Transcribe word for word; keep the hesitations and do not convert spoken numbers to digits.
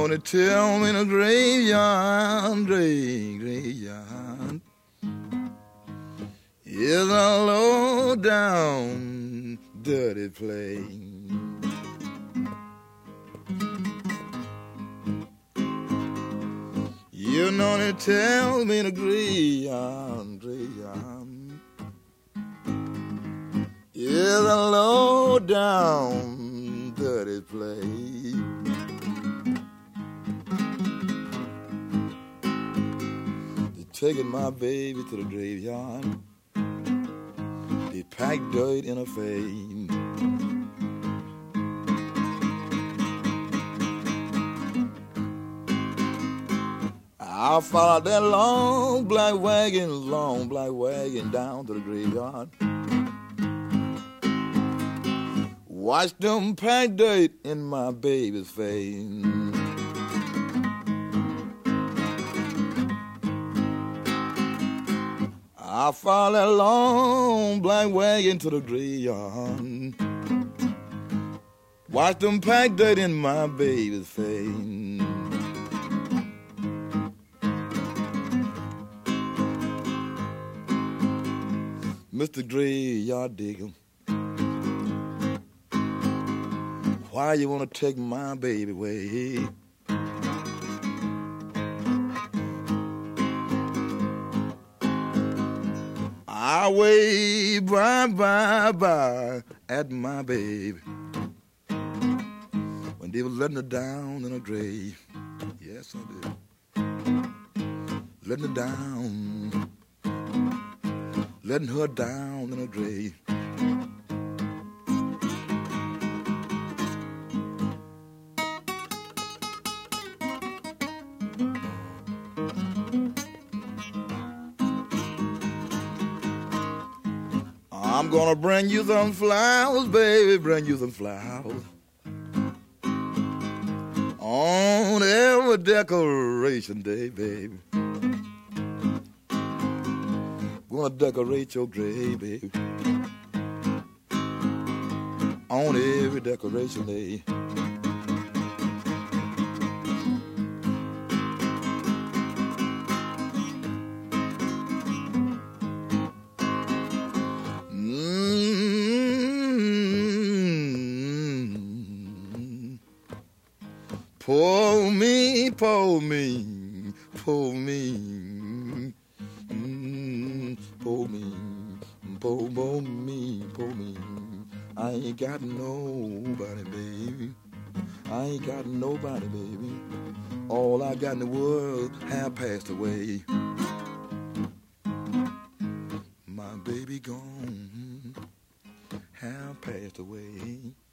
gonna tell me in a graveyard, grave, graveyard, is a low down, dirty place. You know they tell me in a graveyard, graveyard, is a low down, dirty place. Taking my baby to the graveyard, they pack dirt in her face. I followed that long black wagon, long black wagon down to the graveyard. Watched them pack dirt in my baby's face. I followed that long black wagon to the graveyard. Watched them pack dirt in my baby's face. Mister Graveyard Digger, why you wanna take my baby away? I wave bye bye bye at my baby when they were letting her down in her grave. Yes, I did. Letting her down, letting her down in her grave. I'm gonna bring you some flowers, baby, bring you some flowers on every decoration day, baby. Gonna decorate your grave, baby, on every decoration day. Pour me, pour me, pour me, mm, pour me, pour, pour me, pour me. I ain't got nobody, baby. I ain't got nobody, baby. All I got in the world have passed away. My baby gone, have passed away.